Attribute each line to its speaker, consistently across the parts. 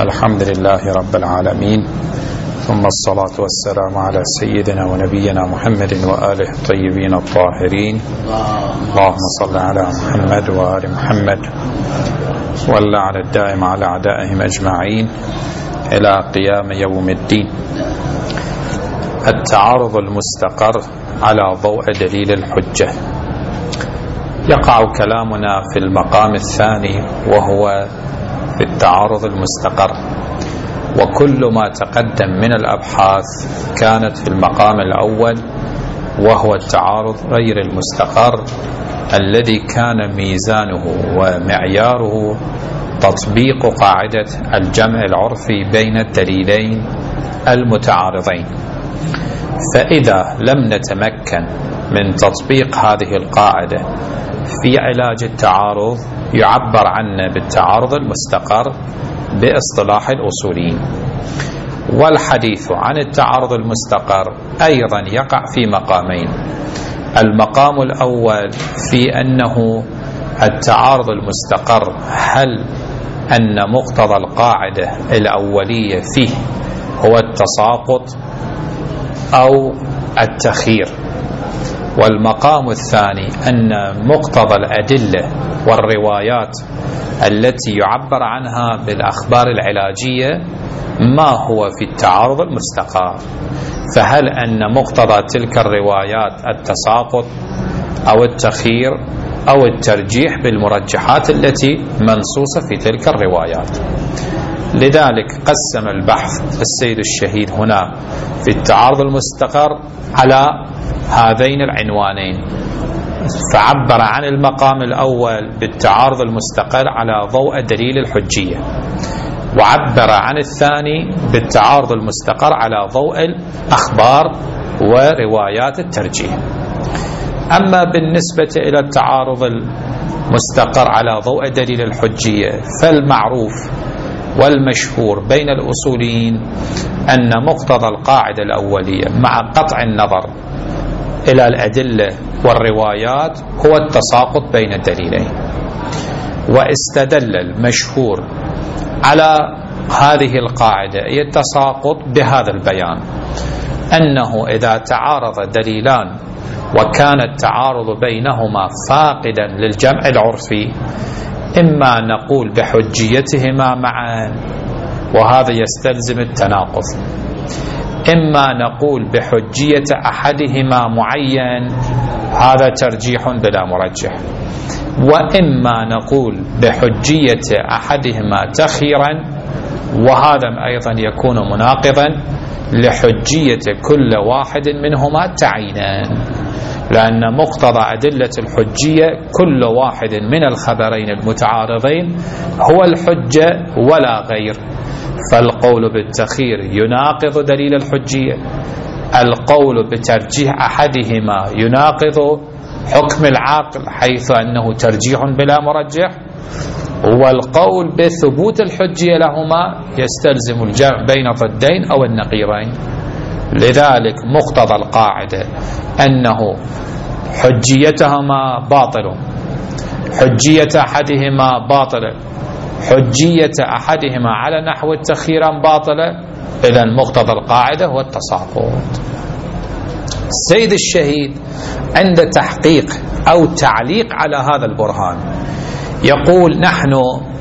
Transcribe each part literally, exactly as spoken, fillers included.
Speaker 1: الحمد لله رب العالمين، ثم الصلاة والسلام على سيدنا ونبينا محمد وآله الطيبين الطاهرين. اللهم صل على محمد وآل محمد واللعن الدائم على أعدائهم أجمعين إلى قيام يوم الدين. التعارض المستقر على ضوء دليل الحجة. يقع كلامنا في المقام الثاني وهو في التعارض المستقر، وكل ما تقدم من الأبحاث كانت في المقام الأول وهو التعارض غير المستقر الذي كان ميزانه ومعياره تطبيق قاعدة الجمع العرفي بين الدليلين المتعارضين. فإذا لم نتمكن من تطبيق هذه القاعدة في علاج التعارض يعبر عنه بالتعارض المستقر باصطلاح الأصوليين. والحديث عن التعارض المستقر أيضا يقع في مقامين. المقام الأول في أنه التعارض المستقر هل أن مقتضى القاعدة الأولية فيه هو التساقط أو التخيير. والمقام الثاني أن مقتضى الأدلة والروايات التي يعبر عنها بالأخبار العلاجية ما هو في التعارض المستقر، فهل أن مقتضى تلك الروايات التساقط أو التخيير أو الترجيح بالمرجحات التي منصوصة في تلك الروايات. لذلك قسم البحث السيد الشهيد هنا في التعارض المستقر على هذين العنوانين، فعبر عن المقام الأول بالتعارض المستقر على ضوء دليل الحجية، وعبر عن الثاني بالتعارض المستقر على ضوء الأخبار وروايات الترجيح. أما بالنسبة إلى التعارض المستقر على ضوء دليل الحجية فالمعروف والمشهور بين الأصوليين أن مقتضى القاعدة الأولية مع قطع النظر إلى الأدلة والروايات هو التساقط بين الدليلين. واستدل المشهور على هذه القاعدة هي التساقط بهذا البيان: أنه إذا تعارض دليلان وكان التعارض بينهما فاقدا للجمع العرفي إما نقول بحجيتهما معا وهذا يستلزم التناقض، إما نقول بحجية أحدهما معين هذا ترجيح بلا مرجح، وإما نقول بحجية أحدهما تخيرا وهذا أيضا يكون مناقضا لحجية كل واحد منهما تعيينا، لأن مقتضى أدلة الحجية كل واحد من الخبرين المتعارضين هو الحجة ولا غير. فالقول بالتخيير يناقض دليل الحجية، القول بترجيح أحدهما يناقض حكم العاقل حيث أنه ترجيح بلا مرجح، والقول بثبوت الحجية لهما يستلزم الجمع بين ضدين أو النقيضين. لذلك مقتضى القاعدة أنه حجيتهما باطل، حجية أحدهما باطلة، حجية أحدهما على نحو التخيير باطلة، إذن مقتضى القاعدة هو التساقط. السيد الشهيد عند تحقيق أو تعليق على هذا البرهان يقول: نحن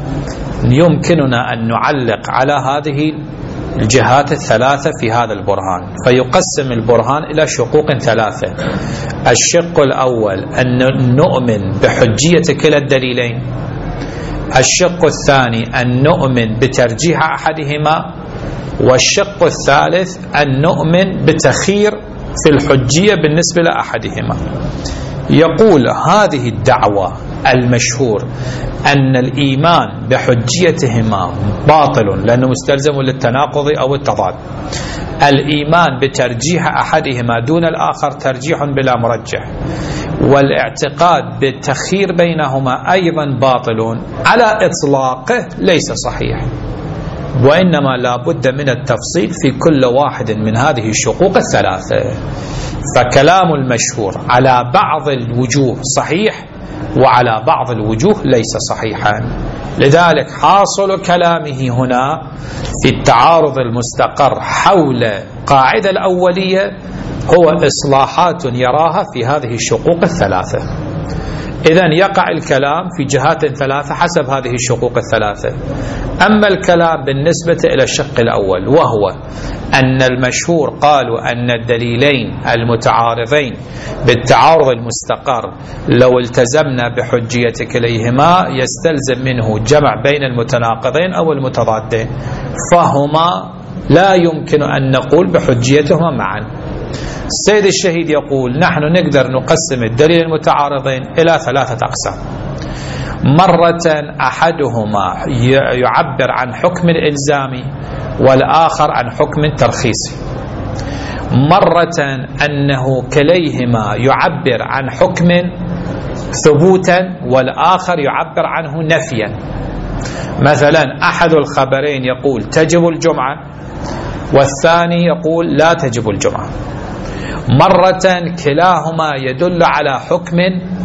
Speaker 1: يمكننا أن نعلق على هذه الجهات الثلاثة في هذا البرهان، فيقسم البرهان إلى شقوق ثلاثة. الشق الأول أن نؤمن بحجية كلا الدليلين، الشق الثاني أن نؤمن بترجيح أحدهما، والشق الثالث أن نؤمن بتخيير في الحجية بالنسبة لأحدهما. يقول هذه الدعوة المشهور أن الإيمان بحجيتهما باطل لأنه مستلزم للتناقض أو التضاد، الإيمان بترجيح أحدهما دون الآخر ترجيح بلا مرجح، والاعتقاد بالتخيير بينهما أيضا باطل على إطلاقه ليس صحيح، وإنما لا بد من التفصيل في كل واحد من هذه الشقوق الثلاثة. فكلام المشهور على بعض الوجوه صحيح وعلى بعض الوجوه ليس صحيحا. لذلك حاصل كلامه هنا في التعارض المستقر حول قاعدة الأولية هو إصلاحات يراها في هذه الشقوق الثلاثة. إذن يقع الكلام في جهات ثلاثة حسب هذه الشقوق الثلاثة. أما الكلام بالنسبة إلى الشق الأول وهو أن المشهور قالوا أن الدليلين المتعارضين بالتعارض المستقر لو التزمنا بحجية كليهما يستلزم منه جمع بين المتناقضين أو المتضادين، فهما لا يمكن أن نقول بحجيتهما معا. السيد الشهيد يقول نحن نقدر نقسم الدليل المتعارضين إلى ثلاثة أقسام. مرة أحدهما يعبر عن حكم الإلزامي والآخر عن حكم ترخيصي. مرة أنه كليهما يعبر عن حكم ثبوتا والآخر يعبر عنه نفيا. مثلا أحد الخبرين يقول تجب الجمعة والثاني يقول لا تجب الجمعة. مرة كلاهما يدل على حكم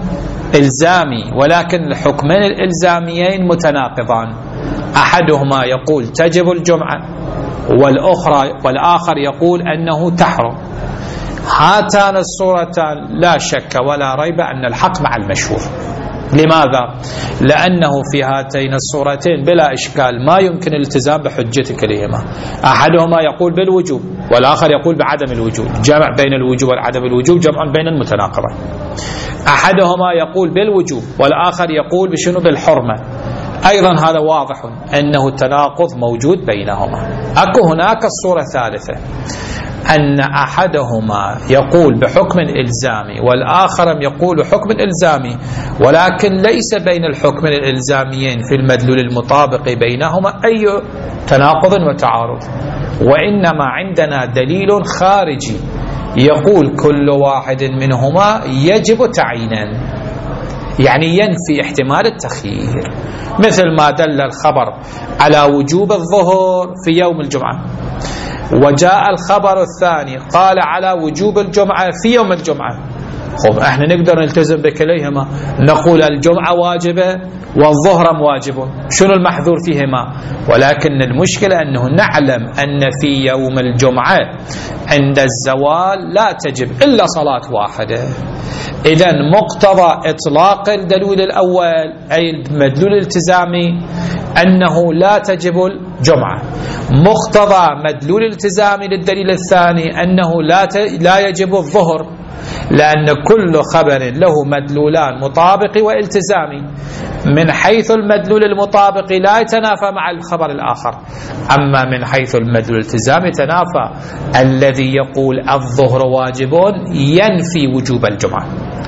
Speaker 1: إلزامي ولكن الحكمين الإلزاميين متناقضان، أحدهما يقول تجب الجمعة والأخرى والآخر يقول أنه تحرم. هاتان الصورتان لا شك ولا ريب أن الحق مع المشهور. لماذا؟ لأنه في هاتين الصورتين بلا إشكال ما يمكن الالتزام بحجة كليهما. أحدهما يقول بالوجوب والآخر يقول بعدم الوجوب، جمع بين الوجوب وعدم الوجوب جمع بين المتناقضين. أحدهما يقول بالوجوب والآخر يقول بشنو؟ بالحرمة. أيضا هذا واضح أنه تناقض موجود بينهما. أكو هناك الصورة الثالثة أن أحدهما يقول بحكم إلزامي والآخر يقول حكم إلزامي ولكن ليس بين الحكم الإلزاميين في المدلول المطابق بينهما أي تناقض وتعارض، وإنما عندنا دليل خارجي يقول كل واحد منهما يجب تعيينا، يعني ينفي احتمال التخيير. مثل ما دل الخبر على وجوب الظهر في يوم الجمعة وجاء الخبر الثاني قال على وجوب الجمعة في يوم الجمعة. خب احنا نقدر نلتزم بكليهما، نقول الجمعة واجبة والظهر واجب، شنو المحذور فيهما؟ ولكن المشكلة أنه نعلم أن في يوم الجمعة عند الزوال لا تجب إلا صلاة واحدة. إذن مقتضى إطلاق الدليل الأول أي المدلول الالتزامي أنه لا تجب الجمعة، مقتضى مدلول الالتزامي للدليل الثاني أنه لا لا يجب الظهر، لأن كل خبر له مدلولان مطابق والتزامي. من حيث المدلول المطابق لا يتنافى مع الخبر الآخر، أما من حيث المدلول الالتزامي يتنافى. الذي يقول الظهر واجب ينفي وجوب الجمعة،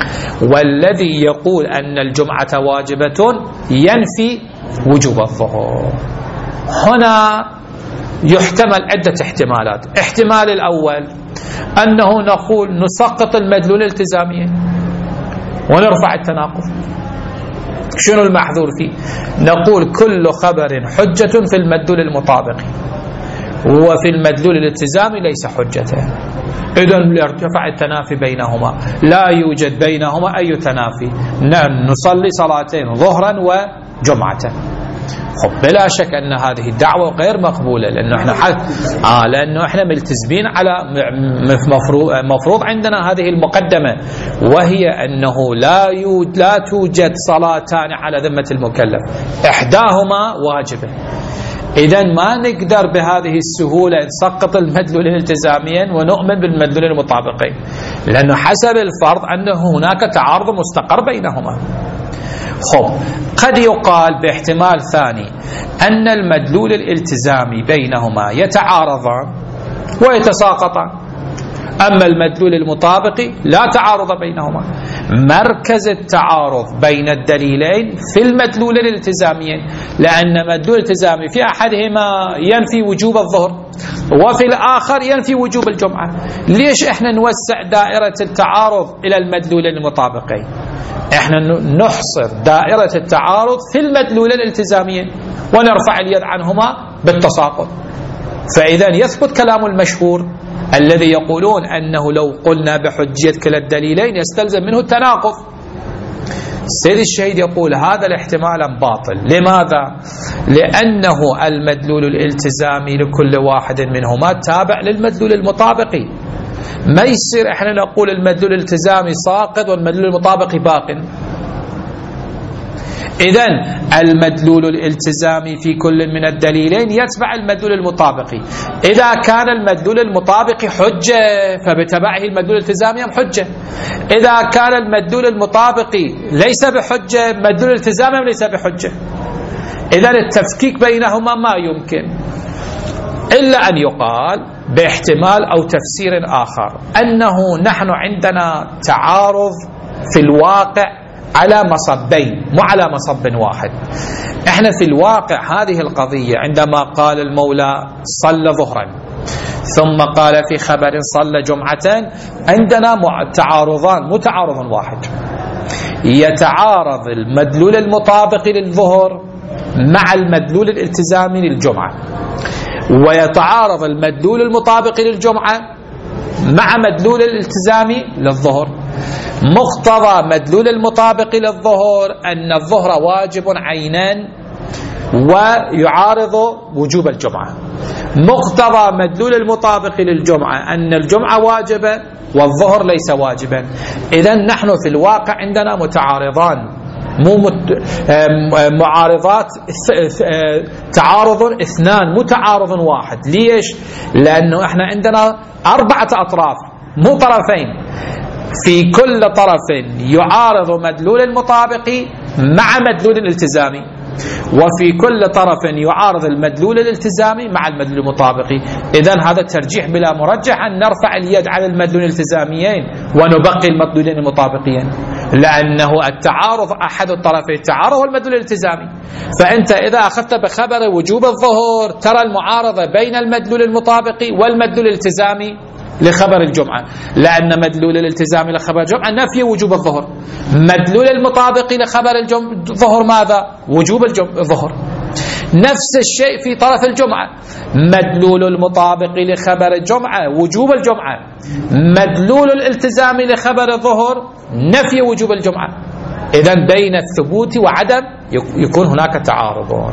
Speaker 1: والذي يقول أن الجمعة واجبة ينفي وجوب الظهر. هنا يحتمل عدة احتمالات. احتمال الأول أنه نقول نسقط المدلول الالتزامي ونرفع التناقض. شنو المحذور فيه؟ نقول كل خبر حجة في المدلول المطابق وفي المدلول الالتزامي ليس حجة، إذن يرتفع التنافي بينهما، لا يوجد بينهما أي تنافي، نصلي صلاتين ظهرا وجمعة. خب بلا شك أن هذه الدعوة غير مقبولة، لأنه إحنا آه لأنه إحنا ملتزمين على مفروض مفروض عندنا هذه المقدمة، وهي أنه لا يوجد لا توجد صلاتان على ذمة المكلف، إحداهما واجبة. إذن ما نقدر بهذه السهولة نسقط المدلول الالتزاميا ونؤمن بالمدلول المطابقين، لأنه حسب الفرض أنه هناك تعارض مستقر بينهما. خب قد يقال باحتمال ثاني أن المدلول الالتزامي بينهما يتعارضان ويتساقطان، أما المدلول المطابق لا تعارض بينهما. مركز التعارض بين الدليلين في المدلول الالتزاميين، لأن مدلول الالتزامي في أحدهما ينفي وجوب الظهر وفي الآخر ينفي وجوب الجمعة. ليش إحنا نوسع دائرة التعارض إلى المدلول المطابقين؟ احنا نحصر دائرة التعارض في المدلولين الالتزاميين ونرفع اليد عنهما بالتساقط. فإذا يثبت كلام المشهور الذي يقولون أنه لو قلنا بحجية كلا الدليلين يستلزم منه التناقض. السيد الشهيد يقول هذا الاحتمال باطل. لماذا؟ لأنه المدلول الالتزامي لكل واحد منهما تابع للمدلول المطابقي. ما يصير احنا نقول المدلول الالتزامي ساقط والمدلول المطابقي باق. إذن المدلول الالتزامي في كل من الدليلين يتبع المدلول المطابقي. إذا كان المدلول المطابقي حجة فبتبعه المدلول الالتزامي هم حجة. إذا كان المدلول المطابقي ليس بحجة المدلول الالتزامي ليس بحجة. إذن التفكيك بينهما ما يمكن إلا أن يقال باحتمال أو تفسير آخر أنه نحن عندنا تعارض في الواقع على مصبين مو على مصب واحد. احنا في الواقع هذه القضية عندما قال المولى صلى ظهرا ثم قال في خبر صلى جمعة عندنا تعارضان متعارض واحد. يتعارض المدلول المطابق للظهر مع المدلول الالتزامي للجمعة، ويتعارض المدلول المطابق للجمعة مع مدلول الالتزامي للظهر. مقتضى مدلول المطابق للظهر أن الظهر واجب عينان ويعارض وجوب الجمعة. مقتضى مدلول المطابق للجمعة أن الجمعة واجبة والظهر ليس واجبا. إذن نحن في الواقع عندنا متعارضان مو مت... معارضات تعارض اثنان متعارض واحد. ليش؟ لأنه احنا عندنا أربعة أطراف مو طرفين، في كل طرف يعارض مدلول المطابق مع مدلول الالتزامي، وفي كل طرف يعارض المدلول الالتزامي مع المدلول المطابقي. إذن هذا الترجيح بلا مرجح أن نرفع اليد على المدلول الالتزاميين ونبقي المدلولين المطابقين، لأنه التعارض أحد الطرفين التعارض هو المدلول الالتزامي. فأنت إذا أخذت بخبر وجوب الظهور ترى المعارضة بين المدلول المطابقي والمدلول الالتزامي لخبر الجمعة، لأن مدلول الالتزام لخبر الجمعة نفي وجوب الظهر، مدلول المطابق لخبر الظهر ماذا؟ وجوب الظهر. نفس الشيء في طرف الجمعة، مدلول المطابق لخبر الجمعة وجوب الجمعة، مدلول الالتزام لخبر الظهر نفي وجوب الجمعة. إذن بين الثبوت وعدم يكون هناك تعارض.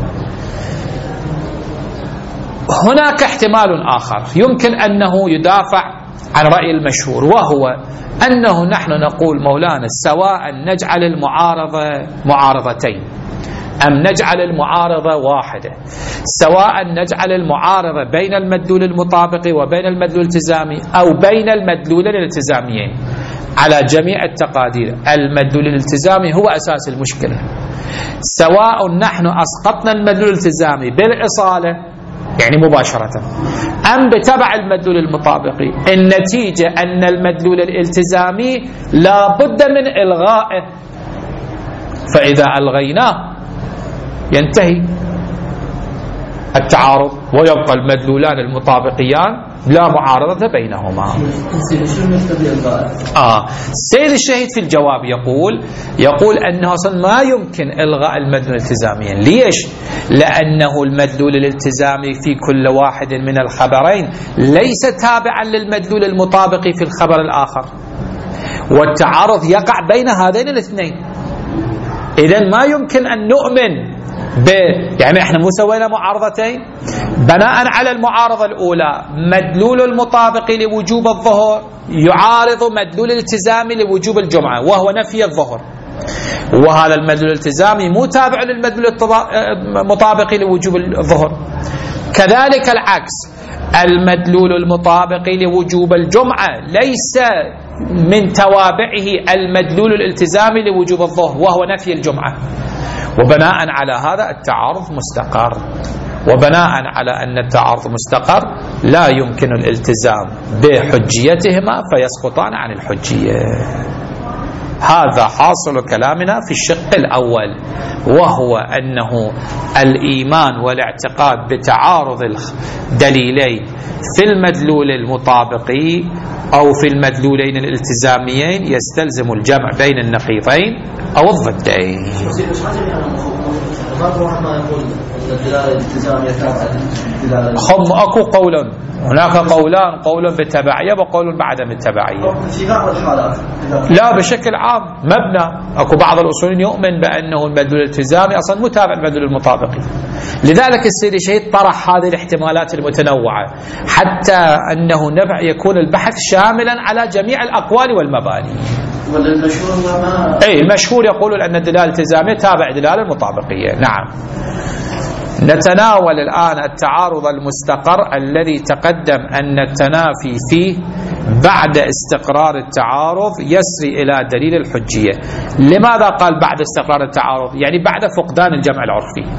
Speaker 1: هناك احتمال آخر يمكن أنه يدافع عن رأي المشهور، وهو أنه نحن نقول مولانا سواء نجعل المعارضة معارضتين أم نجعل المعارضة واحدة، سواء نجعل المعارضة بين المدلول المطابق وبين المدلول الالتزامي أو بين المدلولين الالتزاميين، على جميع التقادير المدلول الالتزامي هو أساس المشكلة. سواء نحن أسقطنا المدلول الالتزامي بالإصالة يعني مباشرة أم بتبع المدلول المطابقي، النتيجة أن المدلول الالتزامي لا بد من إلغائه، فإذا ألغيناه ينتهي التعارض ويبقى المدلولان المطابقيان لا معارضة بينهما. آه سيد الشهيد في الجواب يقول يقول أنه أصلا ما يمكن إلغاء المدلول الالتزامي. ليش؟ لأنه المدلول الالتزامي في كل واحد من الخبرين ليس تابعا للمدلول المطابق في الخبر الآخر، والتعارض يقع بين هذين الاثنين. إذن ما يمكن أن نؤمن ب يعني احنا مو سوينا معارضتين بناء على المعارضة الأولى مدلول المطابق لوجوب الظهر يعارض مدلول الالتزامي لوجوب الجمعة وهو نفي الظهر، وهذا المدلول الالتزامي مو تابع للمدلول المطابق لوجوب الظهر. كذلك العكس، المدلول المطابق لوجوب الجمعة ليس من توابعه المدلول الالتزامي لوجوب الظهر وهو نفي الجمعة، وبناء على هذا التعارض مستقر. وبناء على أن التعارض مستقر لا يمكن الالتزام بحجيتهما فيسقطان عن الحجية. هذا حاصل كلامنا في الشق الأول، وهو أنه الإيمان والاعتقاد بتعارض الدليلين في المدلول المطابقي أو في المدلولين الالتزاميين يستلزم الجمع بين النقيضين أو الضدين. هم أكو قول، هناك قولان، قول بالتبعية وقول بعدم التبعية.
Speaker 2: في بعض الحالات
Speaker 1: لا، بشكل عام مبنى. أكو بعض الأصوليين يؤمن بأنه المدلول الالتزامي أصلا متابع المدلول المطابقي. لذلك السيد الشهيد طرح هذه الاحتمالات المتنوعة حتى أنه نبع يكون البحث شاملا على جميع الأقوال والمباني.
Speaker 2: والمشهور ما
Speaker 1: أي المشهور يقول أن الدلالة الالتزامية تابع الدلالة المطابقية. نعم. نتناول الآن التعارض المستقر الذي تقدم أن التنافي فيه بعد استقرار التعارض يسري إلى دليل الحجية. لماذا قال بعد استقرار التعارض؟ يعني بعد فقدان الجمع العرفي،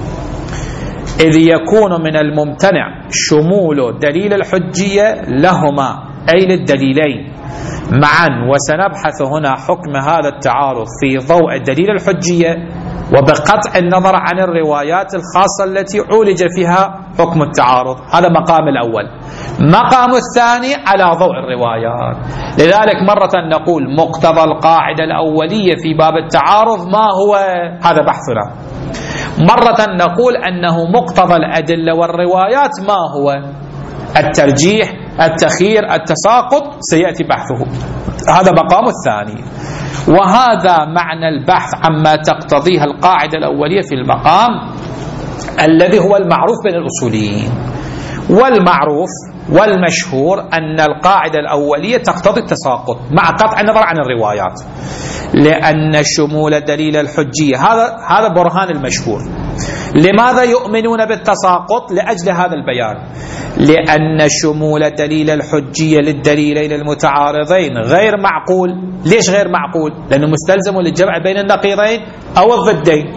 Speaker 1: إذ يكون من الممتنع شمول دليل الحجية لهما أي للدليلين معا، وسنبحث هنا حكم هذا التعارض في ضوء الدليل الحجية وبقطع النظر عن الروايات الخاصة التي عولج فيها حكم التعارض. هذا مقام الأول. مقام الثاني على ضوء الروايات. لذلك مرة نقول مقتضى القاعدة الأولية في باب التعارض ما هو، هذا بحثنا. مرة نقول أنه مقتضى الأدلة والروايات ما هو، الترجيح، التخيير، التساقط، سيأتي بحثه. هذا مقام الثاني، وهذا معنى البحث عما تقتضيها القاعدة الأولية في المقام الذي هو المعروف بين الأصوليين. والمعروف والمشهور أن القاعدة الأولية تقتضي التساقط مع قطع النظر عن الروايات، لأن شمول دليل الحجية هذا هذا برهان المشهور. لماذا يؤمنون بالتساقط؟ لأجل هذا البيان، لأن شمول دليل الحجية للدليلين المتعارضين غير معقول. ليش غير معقول؟ لأنه مستلزم للجمع بين النقيضين أو الضدين،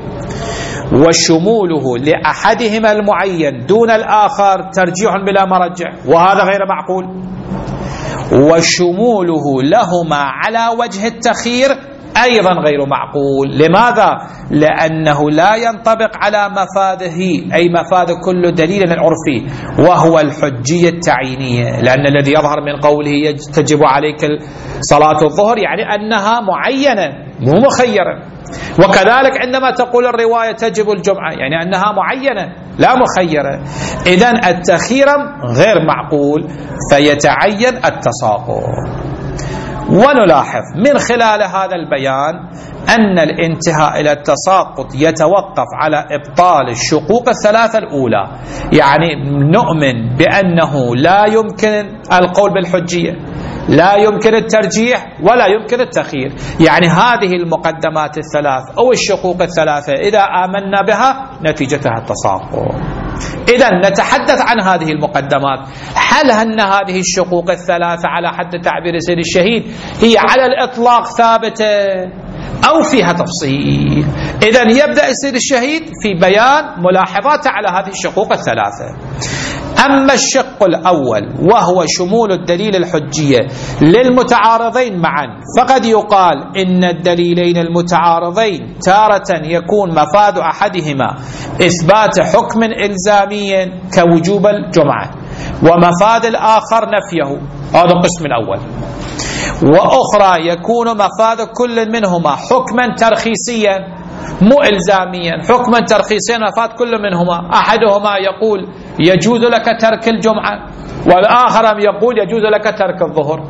Speaker 1: وشموله لأحدهما المعين دون الآخر ترجيح بلا مرجع، وهذا غير معقول. وشموله لهما على وجه التخيير أيضا غير معقول. لماذا؟ لأنه لا ينطبق على مفاده، أي مفاد كل دليل عرفي، وهو الحجية التعيينية، لأن الذي يظهر من قوله تجب عليك صلاة الظهر يعني أنها معينة مو مخيرة. وكذلك عندما تقول الرواية تجب الجمعة يعني أنها معينة لا مخيرة. إذن التخيير غير معقول، فيتعين التساقط. ونلاحظ من خلال هذا البيان أن الانتهاء إلى التساقط يتوقف على إبطال الشقوق الثلاثة الأولى. يعني نؤمن بأنه لا يمكن القول بالحجية، لا يمكن الترجيح، ولا يمكن التخيير. يعني هذه المقدمات الثلاث أو الشقوق الثلاثة إذا آمنا بها نتيجتها التساقط. إذن نتحدث عن هذه المقدمات. هل أن هذه الشقوق الثلاثة على حد تعبير سيد الشهيد هي على الإطلاق ثابتة أو فيها تفصيل؟ إذن يبدأ السيد الشهيد في بيان ملاحظات على هذه الشقوق الثلاثة. أما الشق الأول وهو شمول الدليل الحجية للمتعارضين معا، فقد يقال إن الدليلين المتعارضين تارة يكون مفاد أحدهما إثبات حكم إلزامي كوجوب الجمعة، ومفاد الآخر نفيه. هذا القسم الأول. وأخرى يكون مفاد كل منهما حكما ترخيصيا مو إلزاميا، حكما ترخيصيا مفاد كل منهما. أحدهما يقول يجوز لك ترك الجمعة، والآخر يقول يجوز لك ترك الظهر.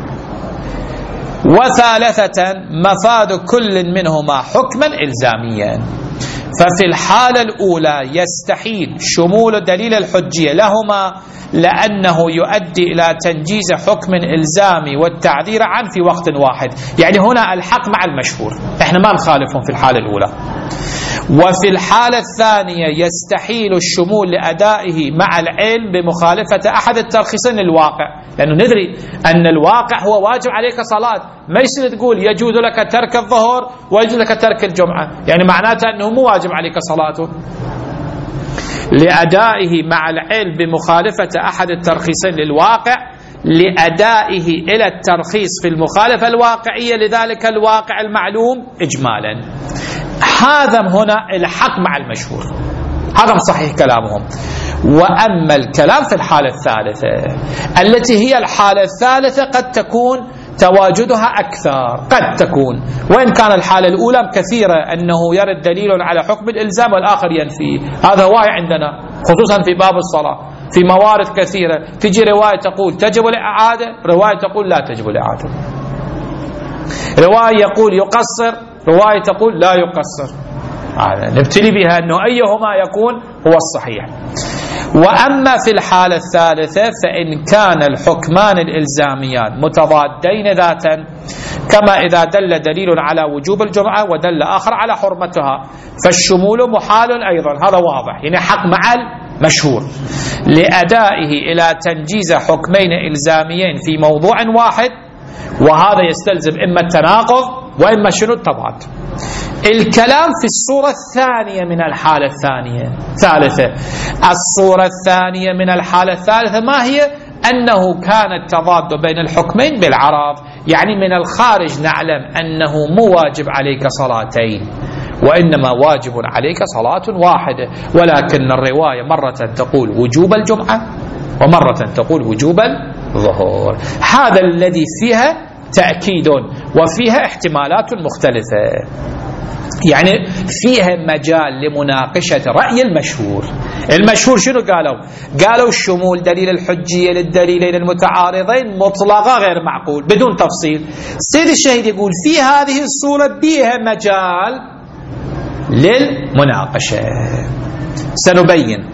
Speaker 1: وثالثة مفاد كل منهما حكما إلزاميا. ففي الحالة الأولى يستحيل شمول دليل الحجية لهما لأنه يؤدي إلى تنجيز حكم إلزامي والتعذير عنه في وقت واحد. يعني هنا الحق مع المشهور، احنا ما نخالفهم في الحالة الأولى. وفي الحالة الثانية يستحيل الشمول لأدائه مع العلم بمخالفة أحد الترخيصين للواقع، لأنه ندري أن الواقع هو واجب عليك صلاة، ما يصير تقول يجوز لك ترك الظهر ويجوز لك ترك الجمعة، يعني معناته أنه مو واجب عليك صلاته. لأدائه مع العلم بمخالفة أحد الترخيصين للواقع لأدائه إلى الترخيص في المخالفة الواقعية لذلك الواقع المعلوم إجمالا. هذا هنا الحق مع المشهور، هذا صحيح كلامهم. وأما الكلام في الحالة الثالثة التي هي الحالة الثالثة قد تكون تواجدها أكثر، قد تكون، وإن كان الحالة الأولى كثيرة أنه يرد دليل على حكم الإلزام والآخر ينفيه، هذا واقع عندنا خصوصا في باب الصلاة في موارد كثيرة. تجي رواية تقول تجب الإعادة، رواية تقول لا تجب الإعادة، رواية يقول يقصر، رواية تقول لا يقصر. نبتلي بها أنه أيهما يكون هو الصحيح. وأما في الحالة الثالثة فإن كان الحكمان الإلزاميان متضادين ذاتا، كما إذا دل دليل على وجوب الجمعة ودل آخر على حرمتها، فالشمول محال أيضا، هذا واضح، يعني حق مع المشهور لأدائه إلى تنجيز حكمين إلزاميين في موضوع واحد، وهذا يستلزم إما التناقض وإما شنو التضاد. الكلام في الصورة الثانية من الحالة الثانية ثالثة الصورة الثانية من الحالة الثالثة ما هي؟ أنه كان التضاد بين الحكمين بالعرض، يعني من الخارج نعلم أنه مو واجب عليك صلاتين وإنما واجب عليك صلاة واحدة، ولكن الرواية مرة تقول وجوب الجمعة ومرة تقول وجوب الظهور. هذا الذي فيها تأكيد وفيها احتمالات مختلفة، يعني فيها مجال لمناقشة رأي المشهور. المشهور شنو قالوا؟ قالوا شمول دليل الحجية للدليلين المتعارضين مطلقة غير معقول بدون تفصيل. سيد الشهيد يقول في هذه الصورة بها مجال للمناقشة، سنبين.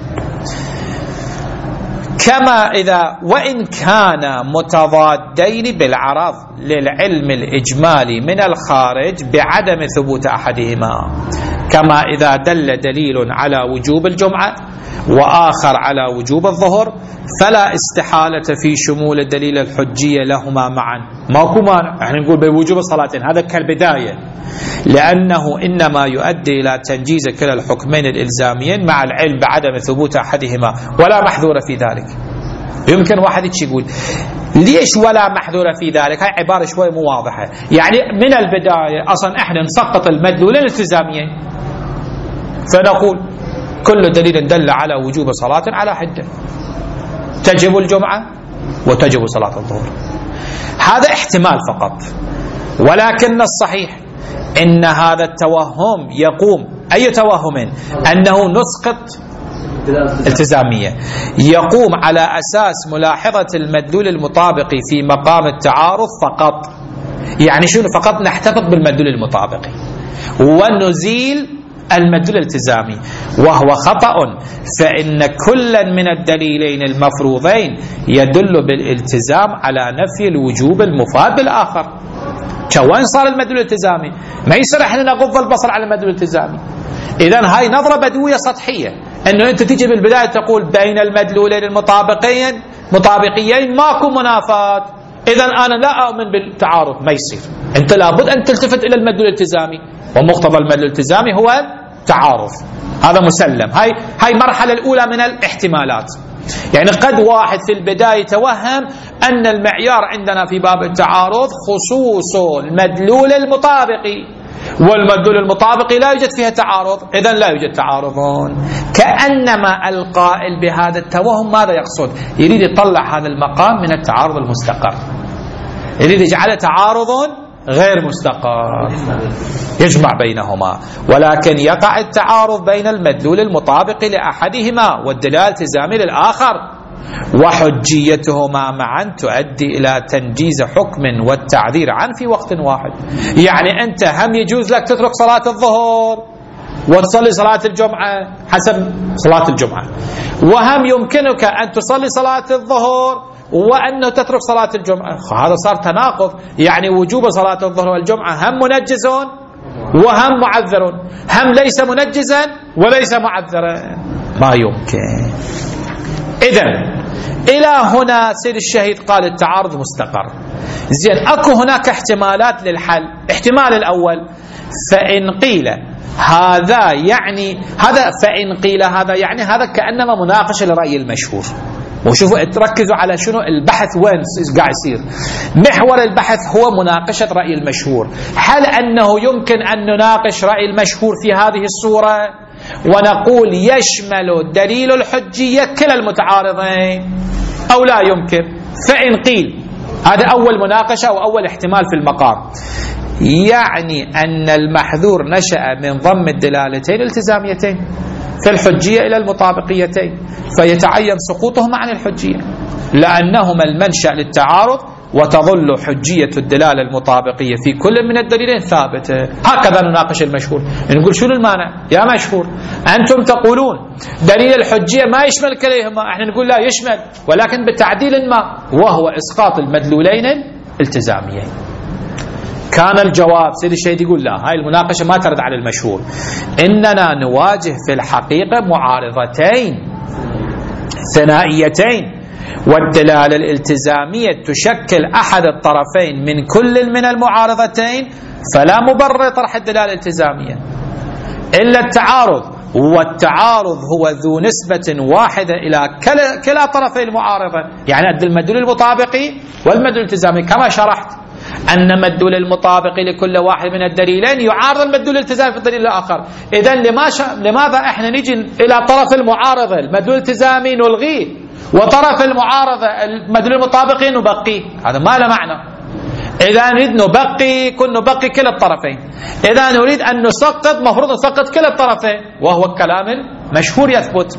Speaker 1: كما إذا وإن كان متضادين بالعرض للعلم الإجمالي من الخارج بعدم ثبوت أحدهما، كما إذا دل دليل على وجوب الجمعة وآخر على وجوب الظهر، فلا استحالة في شمول الدليل الحجية لهما معا. ماكو مانع، احنا نقول بوجوب الصلاتين، هذا كالبداية، لأنه إنما يؤدي إلى تنجيز كلا الحكمين الإلزاميين مع العلم بعدم ثبوت أحدهما ولا محذور في ذلك. يمكن واحد يقول ليش ولا محذور في ذلك؟ هاي عبارة شوي مو واضحة. يعني من البداية أصلا احنا نسقط المدلولين الالتزاميين، فنقول كل دليل دل على وجوب صلاة على حدة، تجب الجمعة وتجب صلاة الظهر. هذا احتمال فقط، ولكن الصحيح إن هذا التوهم يقوم أي توهم؟ أنه نسقط التزامية، يقوم على أساس ملاحظة المدلول المطابق في مقام التعارض فقط. يعني شنو فقط؟ نحتفظ بالمدلول المطابق ونزيل المدلول الالتزامي، وهو خطأ، فإن كلا من الدليلين المفروضين يدل بالالتزام على نفي الوجوب المفاد بالآخر. وين صار المدلول الالتزامي؟ ما يصير احنا نغض البصر على المدلول الالتزامي. إذن هاي نظرة بدوية سطحية، أنه أنت تيجي بالبداية تقول بين المدلولين المطابقين مطابقيين ماكو منافاة، إذن أنا لا أؤمن بالتعارض. ما يصير، أنت لابد أن تلتفت إلى المدلول الالتزامي، ومقتضى المدلول الالتزامي هو التعارض، هذا مسلم. هاي هاي المرحلة الأولى من الاحتمالات. يعني قد واحد في البداية توهم أن المعيار عندنا في باب التعارض خصوص المدلول المطابقي، والمدلول المطابقي لا يوجد فيها تعارض، إذن لا يوجد تعارضون. كأنما القائل بهذا التوهم ماذا يقصد؟ يريد يطلع هذا المقام من التعارض المستقر، يريد يجعله تعارض غير مستقر يجمع بينهما، ولكن يقع التعارض بين المدلول المطابق لأحدهما والدلالة الالتزامي للآخر، وحجيتهما معا تؤدي إلى تنجيز حكم والتعذير عنه في وقت واحد. يعني أنت هم يجوز لك تترك صلاة الظهر وتصلي صلاة الجمعة حسب صلاة الجمعة، وهم يمكنك أن تصلي صلاة الظهر وأنه تترك صلاة الجمعة. هذا صار تناقض، يعني وجوب صلاة الظهر والجمعة هم منجز وهم معذر، هم ليس منجزا وليس معذرا، ما يمكن. إذن إلى هنا سيد الشهيد قال التعارض مستقر. زين، أكو هناك احتمالات للحل. احتمال الأول فإن قيل هذا يعني هذا، فإن قيل هذا يعني هذا كأنما مناقشة لرأي المشهور. وشوفوا تركزوا على شنو البحث وين قاعد يصير. محور البحث هو مناقشة رأي المشهور. هل أنه يمكن أن نناقش رأي المشهور في هذه الصورة ونقول يشمل دليل الحجية كلا المتعارضين أو لا يمكن؟ فإن قيل هذا أول مناقشة وأول احتمال في المقام، يعني أن المحذور نشأ من ضم الدلالتين الالتزاميتين في الحجية إلى المطابقيتين، فيتعين سقوطهما عن الحجية لأنهما المنشأ للتعارض، وتظل حجية الدلالة المطابقية في كل من الدليلين ثابتة. هكذا نناقش المشهور، نقول شنو المانع يا مشهور؟ أنتم تقولون دليل الحجية ما يشمل كليهما، احنا نقول لا يشمل ولكن بتعديل ما، وهو إسقاط المدلولين الالتزاميين. كان الجواب سيد الشهيد يقول لا، هاي المناقشة ما ترد على المشهور، إننا نواجه في الحقيقة معارضتين ثنائيتين، والدلالة الالتزامية تشكل أحد الطرفين من كل من المعارضتين، فلا مبرر طرح الدلالة الالتزامية إلا التعارض، والتعارض هو ذو نسبة واحدة إلى كلا, كلا طرفي المعارضة، يعني المدلول المطابقي والمدلول الالتزامي، كما شرحت أن المدلول المطابقي لكل واحد من الدليلين يعارض المدلول الالتزامي في الدليل الآخر. إذن لماذا إحنا نجي إلى طرف المعارضة المدلول الالتزامي نلغيه، وطرف المعارضة المدلول المطابقي نبقيه؟ هذا ما له معنى. إذا نريد نبقي كن نبقي كلا الطرفين، إذا نريد أن نسقط مفروض نسقط كلا الطرفين، وهو الكلام المشهور يثبت.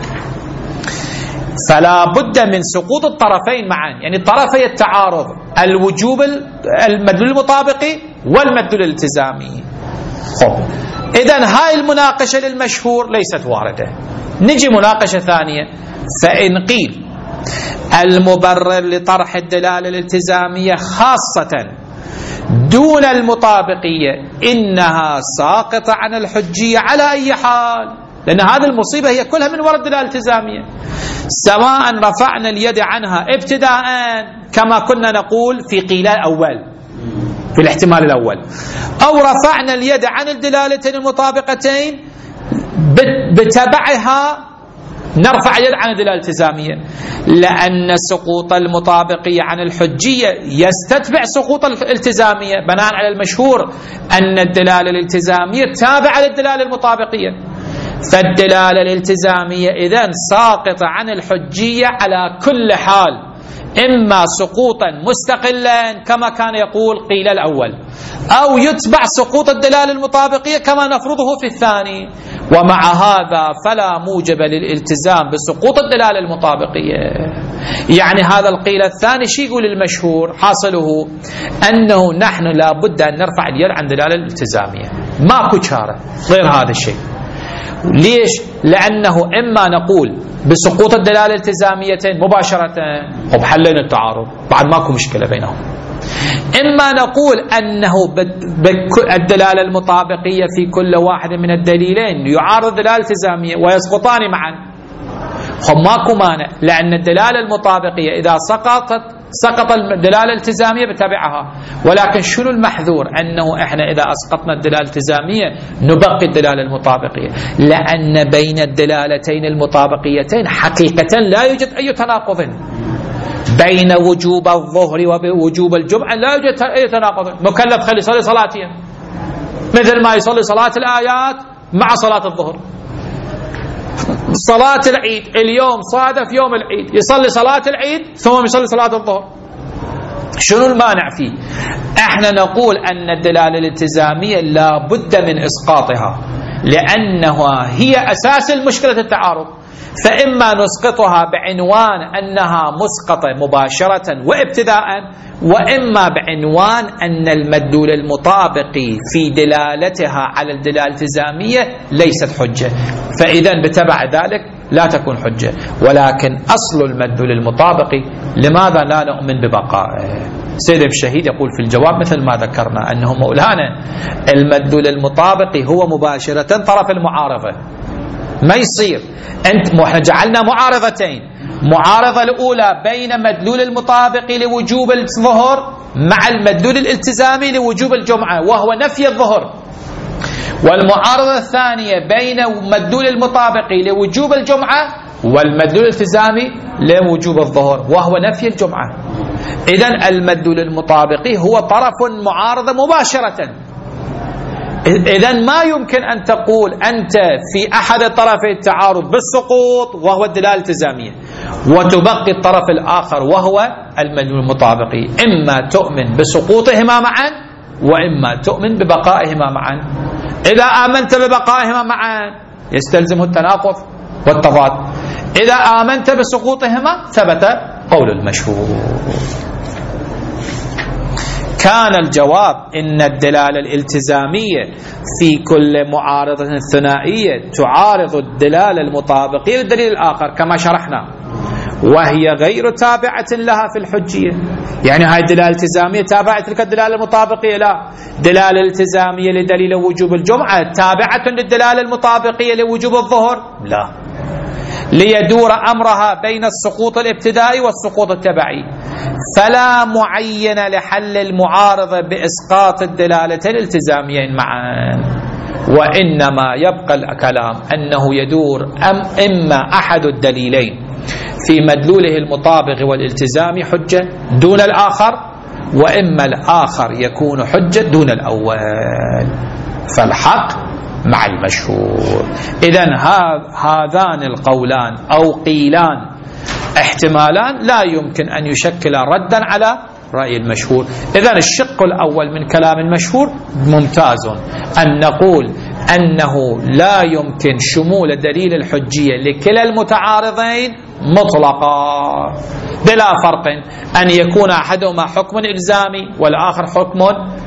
Speaker 1: فلا بد من سقوط الطرفين معا، يعني طرفي التعارض الوجوب المدلول المطابقي والمدلول الالتزامي. خب إذن هاي المناقشة للمشهور ليست واردة. نجي مناقشة ثانية، فإن قيل المبرر لطرح الدلالة الالتزامية خاصة دون المطابقية إنها ساقطة عن الحجية على أي حال، لأن هذه المصيبة هي كلها من وراء الدلالة الالتزامية، سواء رفعنا اليد عنها ابتداء كما كنا نقول في قيل الأول في الاحتمال الأول، أو رفعنا اليد عن الدلالتين المطابقتين بتبعها نرفع اليد عن الدلالة الالتزامية، لأن سقوط المطابقية عن الحجية يستتبع سقوط الالتزامية بناء على المشهور أن الدلالة الالتزامية تابعة للدلالة المطابقية، فالدلالة الالتزامية إذن ساقطة عن الحجية على كل حال، إما سقوطا مستقلا كما كان يقول قيل الأول، أو يتبع سقوط الدلالة المطابقية كما نفرضه في الثاني. ومع هذا فلا موجب للالتزام بسقوط الدلالة المطابقية. يعني هذا القيل الثاني شيء يقول المشهور حاصله أنه نحن لا بد أن نرفع اليد عن الدلالة الالتزامية، ماكو چارة غير هذا الشيء. ليش؟ لأنه إما نقول بسقوط الدلالة الالتزاميتين مباشرة، هم حلين التعارض بعد ماكو مشكلة بينهم، إما نقول أنه الدلالة المطابقية في كل واحد من الدليلين يعارض الدلالة الالتزامية ويسقطان معا، هم ماكو مانع، لأن الدلالة المطابقية إذا سقطت سقط الدلالة الالتزامية بتبعها. ولكن شنو المحذور؟ أنه إحنا إذا أسقطنا الدلالة الالتزامية نبقي الدلالة المطابقية، لأن بين الدلالتين المطابقيتين حقيقة لا يوجد أي تناقض، بين وجوب الظهر ووجوب الجمعة لا يوجد أي تناقض. مكلف خلي يصلي صلاتين مثل ما يصلي صلاة الآيات مع صلاة الظهر. صلاة العيد اليوم صادف يوم العيد، يصلي صلاة العيد ثم يصلي صلاة الظهر، شنو المانع فيه؟ احنا نقول أن الدلالة الالتزامية لا بد من إسقاطها، لأنها هي أساس المشكلة التعارض، فإما نسقطها بعنوان أنها مسقطة مباشرة وابتداء، وإما بعنوان أن المدلول المطابقي في دلالتها على الدلالة الالتزامية ليست حجة، فإذا بتبع ذلك لا تكون حجة. ولكن أصل المدلول المطابقي لماذا لا نؤمن ببقائه؟ سيد الشهيد يقول في الجواب مثل ما ذكرنا أنه مولانا المدلول المطابقي هو مباشرة طرف المعارضة، ما يصير أنت احنا جعلنا معارضتين، معارضة الأولى بين مدلول المطابق لوجوب الظهر مع المدلول الالتزامي لوجوب الجمعة وهو نفي الظهر، والمعارضة الثانية بين مدلول المطابق لوجوب الجمعة والمدلول الالتزامي لوجوب الظهر وهو نفي الجمعة. إذن المدلول المطابقي هو طرف معارض مباشرة. إذن ما يمكن أن تقول أنت في أحد طرفي التعارض بالسقوط وهو الدلالة الالتزامية وتبقي الطرف الآخر وهو المدلول المطابقي، إما تؤمن بسقوطهما معا وإما تؤمن ببقائهما معا. إذا آمنت ببقائهما معا يستلزم التناقض والتضاد، إذا آمنت بسقوطهما ثبت قول المشهور. كان الجواب إن الدلالة الالتزامية في كل معارضة ثنائية تعارض الدلالة المطابقية للدليل الآخر كما شرحنا، وهي غير تابعة لها في الحجية. يعني هاي الدلالة الالتزامية تابعة تلك الدلالة المطابقية؟ لا، دلالة الالتزامية لدليل وجوب الجمعة تابعة للدلالة المطابقية لوجوب الظهر؟ لا، ليدور أمرها بين السقوط الابتدائي والسقوط التبعي، فلا معين لحل المعارضة بإسقاط الدلالتين الالتزاميين معا، وإنما يبقى الكلام أنه يدور أم إما أحد الدليلين في مدلوله المطابق والالتزامي حجة دون الآخر، وإما الآخر يكون حجة دون الأول، فالحق مع المشهور. إذن هذان القولان أو قيلان احتمالان لا يمكن أن يشكل ردا على رأي المشهور. إذن الشق الأول من كلام المشهور ممتاز، أن نقول أنه لا يمكن شمول دليل الحجية لكلا المتعارضين مطلقا بلا فرق أن يكون أحدهما حكم إلزامي والآخر حكم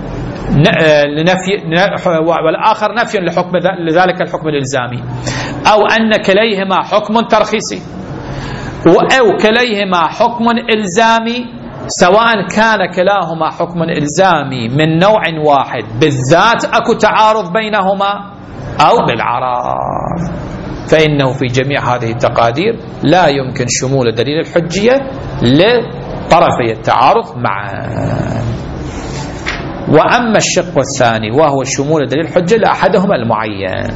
Speaker 1: لنفي والآخر نفي لحكم لذلك الحكم الإلزامي، أو أن كليهما حكم ترخيصي أو كليهما حكم إلزامي، سواء كان كلاهما حكم إلزامي من نوع واحد بالذات أكو تعارض بينهما أو بالعرض، فإنه في جميع هذه التقادير لا يمكن شمول دليل الحجية لطرفي التعارض معا. وأما الشق الثاني وهو شمول دليل الحجة لأحدهما المعين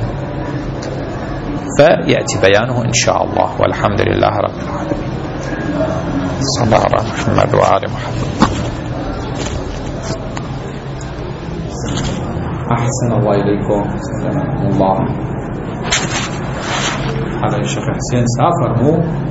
Speaker 1: فيأتي بيانه إن شاء الله، والحمد لله رب العالمين. صلى الله على محمد وآل محمد. أحسن الله إليكم. سلام الله على الشيخ حسين سافر مو